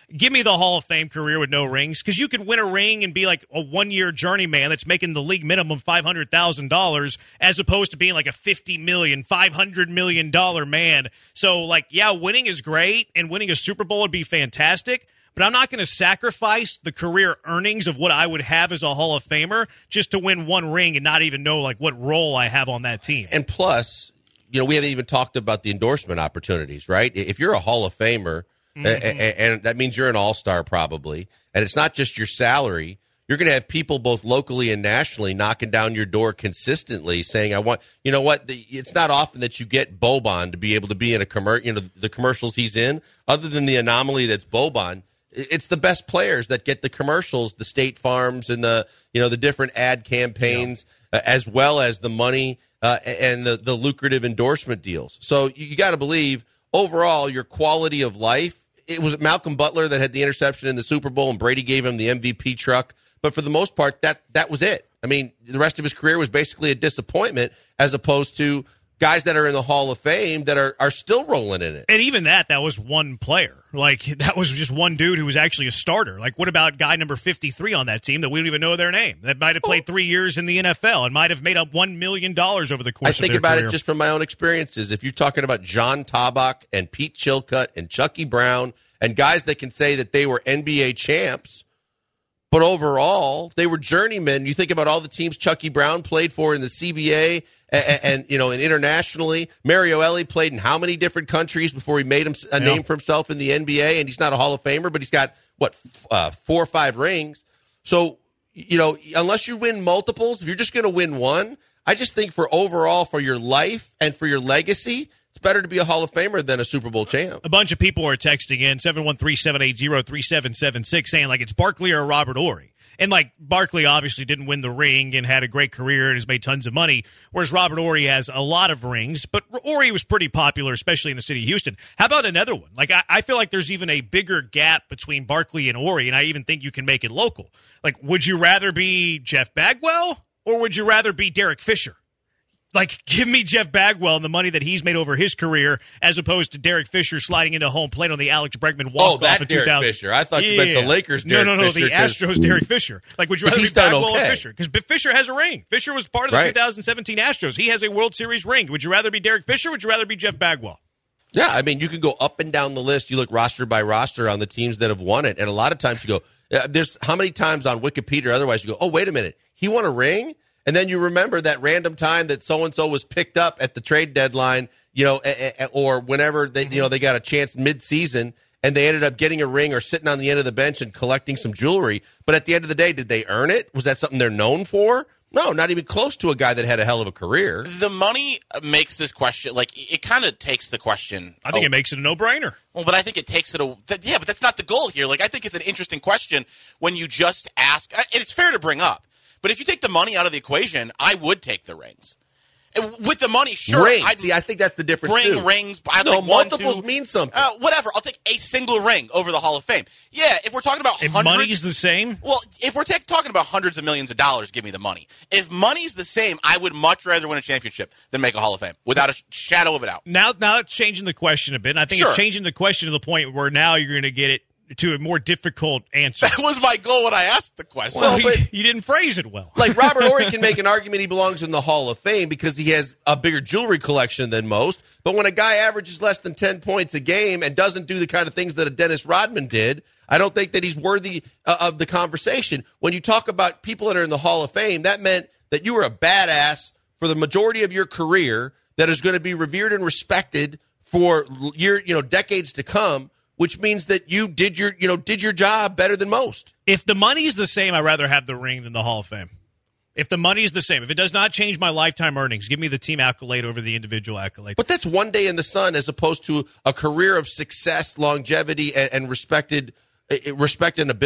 give me the Hall of Fame career with no rings, because you could win a ring and be like a one-year journeyman that's making the league minimum five hundred thousand dollars as opposed to being like a fifty million dollars, five hundred million dollars man. So, like, yeah, winning is great, and winning a Super Bowl would be fantastic, but I'm not going to sacrifice the career earnings of what I would have as a Hall of Famer just to win one ring and not even know, like, what role I have on that team. And plus, you know, we haven't even talked about the endorsement opportunities, right? If you're a Hall of Famer, mm-hmm. and, and that means you're an all-star probably, and it's not just your salary, you're going to have people both locally and nationally knocking down your door consistently saying, I want, you know what, the, it's not often that you get Boban to be able to be in a commercial, you know, the commercials he's in, other than the anomaly that's Boban. It's the best players that get the commercials, the State Farms and the, you know, the different ad campaigns, yeah. uh, as well as the money uh, and the, the lucrative endorsement deals. So you, you got to believe overall your quality of life. It was Malcolm Butler that had the interception in the Super Bowl, and Brady gave him the M V P truck. But for the most part, that that was it. I mean, the rest of his career was basically a disappointment, as opposed to guys that are in the Hall of Fame that are, are still rolling in it. And even that, that was one player. Like, that was just one dude who was actually a starter. Like, what about guy number fifty-three on that team that we don't even know their name? That might have played three years in the N F L and might have made up one million dollars over the course of their career. I think about it just from my own experiences. If you're talking about John Taubach and Pete Chilcutt and Chucky Brown and guys that can say that they were N B A champs, but overall, they were journeymen. You think about all the teams Chucky Brown played for in the C B A and, and you know, and internationally. Mario Elie played in how many different countries before he made him a name for himself in the N B A? And he's not a Hall of Famer, but he's got, what, uh, four or five rings. So, you know, unless you win multiples, if you're just going to win one, I just think for overall, for your life and for your legacy, it's better to be a Hall of Famer than a Super Bowl champ. A bunch of people are texting in seven one three, seven eight zero, three seven seven six saying, like, it's Barkley or Robert Horry. And, like, Barkley obviously didn't win the ring and had a great career and has made tons of money, whereas Robert Horry has a lot of rings. But Horry was pretty popular, especially in the city of Houston. How about another one? Like, I, I feel like there's even a bigger gap between Barkley and Horry, and I even think you can make it local. Like, would you rather be Jeff Bagwell or would you rather be Derek Fisher? Like, give me Jeff Bagwell and the money that he's made over his career as opposed to Derek Fisher sliding into home plate on the Alex Bregman walk-off oh, that in Derek two thousand. Fisher. I thought you yeah. meant the Lakers Derek No, no, no, Fisher, the Astros Derek Fisher. Like, would you rather be Bagwell okay. or Fisher? Because Fisher has a ring. Fisher was part of the right. two thousand seventeen Astros. He has a World Series ring. Would you rather be Derek Fisher or would you rather be Jeff Bagwell? Yeah, I mean, you can go up and down the list. You look roster by roster on the teams that have won it, and a lot of times you go, uh, there's how many times on Wikipedia or otherwise you go, oh, wait a minute, he won a ring? And then you remember that random time that so-and-so was picked up at the trade deadline, you know, or whenever they, you know, they got a chance mid-season and they ended up getting a ring or sitting on the end of the bench and collecting some jewelry. But at the end of the day, did they earn it? Was that something they're known for? No, not even close to a guy that had a hell of a career. The money makes this question, like, it kind of takes the question. I think oh, it makes it a no-brainer. Well, but I think it takes it a, that, yeah, but that's not the goal here. Like, I think it's an interesting question when you just ask, and it's fair to bring up. But if you take the money out of the equation, I would take the rings. With the money, sure. Rings. I'd See, I think that's the difference, ring, too. rings. I'd no, like multiples one, two, mean something. Uh, whatever. I'll take a single ring over the Hall of Fame. Yeah, if we're talking about if hundreds. money's the same? Well, if we're ta- talking about hundreds of millions of dollars, give me the money. If money's the same, I would much rather win a championship than make a Hall of Fame, without a shadow of a doubt. Now, now it's changing the question a bit. And I think sure. it's changing the question to the point where now you're going to get it to a more difficult answer. That was my goal when I asked the question. Well, well but, you didn't phrase it well. Like Robert Horry can make an argument he belongs in the Hall of Fame because he has a bigger jewelry collection than most. But when a guy averages less than ten points a game and doesn't do the kind of things that a Dennis Rodman did, I don't think that he's worthy uh, of the conversation. When you talk about people that are in the Hall of Fame, that meant that you were a badass for the majority of your career that is going to be revered and respected for year, you know, decades to come. Which means that you did your, you know, did your job better than most. If the money's the same, I'd rather have the ring than the Hall of Fame. If the money's the same, if it does not change my lifetime earnings, give me the team accolade over the individual accolade. But that's one day in the sun as opposed to a career of success, longevity, and, and respected, uh, respect and ability.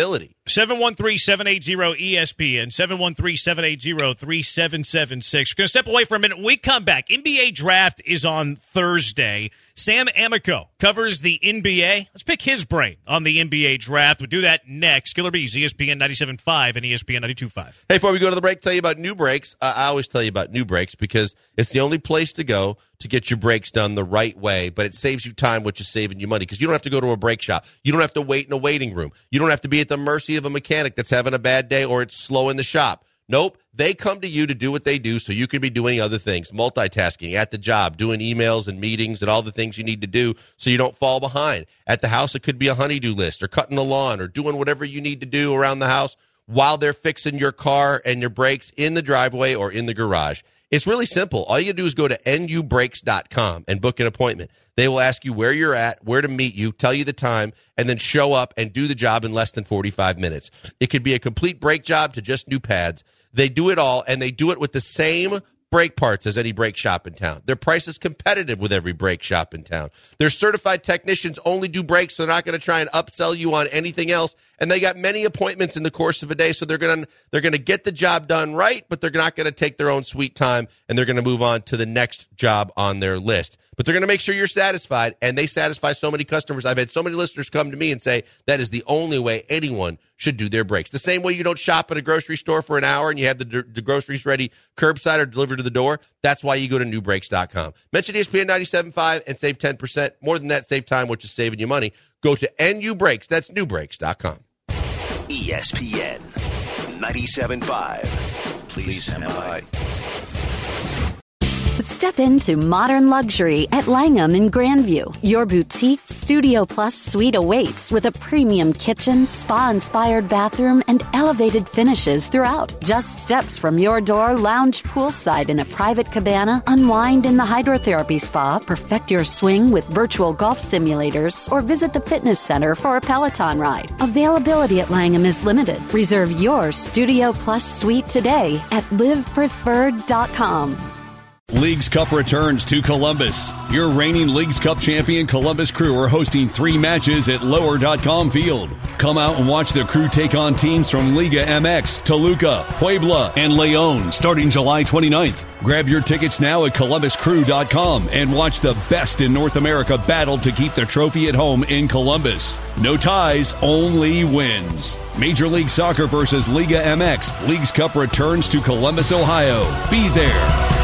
seven one three, seven eight zero, E S P N, seven one three, seven eight zero, three seven seven six. We're going to step away for a minute. When we come back, N B A Draft is on Thursday. Sam Amico covers the N B A. Let's pick his brain on the N B A Draft. We'll do that next. Killer Bees, E S P N ninety-seven point five and E S P N ninety-two point five. Hey, before we go to the break, tell you about New Brakes. Uh, I always tell you about New Brakes because it's the only place to go to get your brakes done the right way, but it saves you time, which is saving you money, because you don't have to go to a brake shop. You don't have to wait in a waiting room. You don't have to be at the mercy of a mechanic that's having a bad day or it's slow in the shop. Nope. They come to you to do what they do so you can be doing other things, multitasking at the job, doing emails and meetings and all the things you need to do so you don't fall behind. At the house, it could be a honey-do list or cutting the lawn or doing whatever you need to do around the house while they're fixing your car and your brakes in the driveway or in the garage. It's really simple. All you got to do is go to N U brakes dot com and book an appointment. They will ask you where you're at, where to meet you, tell you the time, and then show up and do the job in less than forty-five minutes. It could be a complete brake job to just new pads. They do it all, and they do it with the same brake parts as any brake shop in town. Their price is competitive with every brake shop in town. Their certified technicians only do brakes, so they're not going to try and upsell you on anything else. And they got many appointments in the course of a day, so they're going to they're going to get the job done right, but they're not going to take their own sweet time, and they're going to move on to the next job on their list. But they're going to make sure you're satisfied, and they satisfy so many customers. I've had so many listeners come to me and say that is the only way anyone should do their brakes. The same way you don't shop at a grocery store for an hour and you have the, the groceries ready curbside or delivered to the door. That's why you go to new brakes dot com. Mention E S P N ninety-seven point five and save ten percent. More than that, save time, which is saving you money. Go to N U Brakes. That's new brakes dot com. E S P N ninety-seven point five. Please stand by. Step into modern luxury at Langham in Grandview. Your boutique Studio Plus suite awaits with a premium kitchen, spa-inspired bathroom, and elevated finishes throughout. Just steps from your door, lounge poolside in a private cabana, unwind in the hydrotherapy spa, perfect your swing with virtual golf simulators, or visit the fitness center for a Peloton ride. Availability at Langham is limited. Reserve your Studio Plus suite today at live preferred dot com. Leagues Cup returns to Columbus. Your reigning Leagues Cup champion Columbus Crew are hosting three matches at lower dot com field. Come out and watch the Crew take on teams from Liga M X, Toluca, Puebla, and Leon starting July twenty-ninth. Grab your tickets now at columbus crew dot com and watch the best in North America battle to keep the trophy at home in Columbus. No ties, only wins. Major League Soccer versus Liga M X. Leagues Cup returns to Columbus, Ohio. Be there.